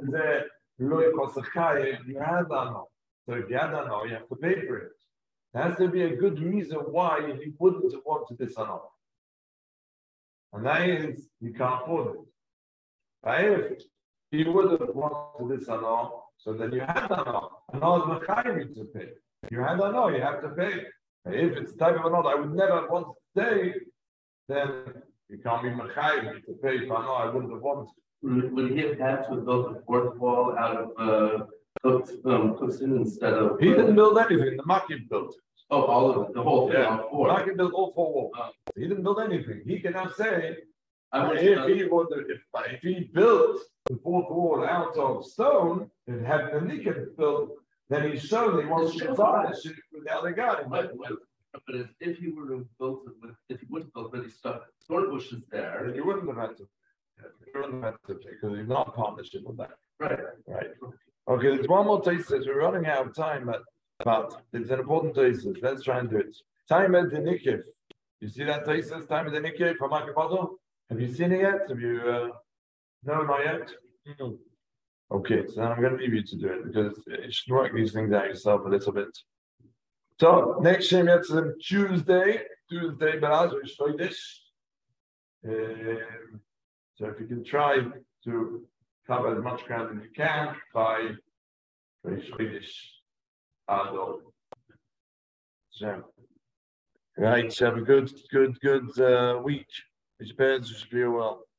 you had that. So if you had that, you have to pay for it. There has to be a good reason why you wouldn't have wanted this or not. And that is, you can't afford it. But if you would have wanted this or not, so then you had that or not. And now it's Machayev to pay. You had to know, you have to pay. If it's type of a note, I would never want to stay, then you can't be mechayiv to pay. If I know I wouldn't have wanted. Would he have had to have built the fourth wall out of cooked in instead of? He didn't build anything. The Makib built it. Oh, all of it, the whole thing, all four. Makib built all four walls. He didn't build anything. He cannot say if he built the fourth wall out of stone and had the Nikon built, then he's shown he wants to garnish it with the other guy. But if he were to have built it with, if he would have built really stuff, thorn bushes there. Then you wouldn't have had to. You wouldn't have had to because he's not partnership with that. Right. Right. Okay, there's one more thesis. We're running out of time, but it's an important thesis. Let's try and do it. Time at the Nikiv. You see that thesis? Time at the Nikiv from Akipato? Have you seen it yet? Have you? No, not yet. Okay, so I'm going to leave you to do it because you should work these things out yourself a little bit. So next Shem Yetzim Tuesday, Beraz Shloidish. So if you can try to cover as much ground as you can by Shloidish Adol. Right, have a good week. Which parents should be well.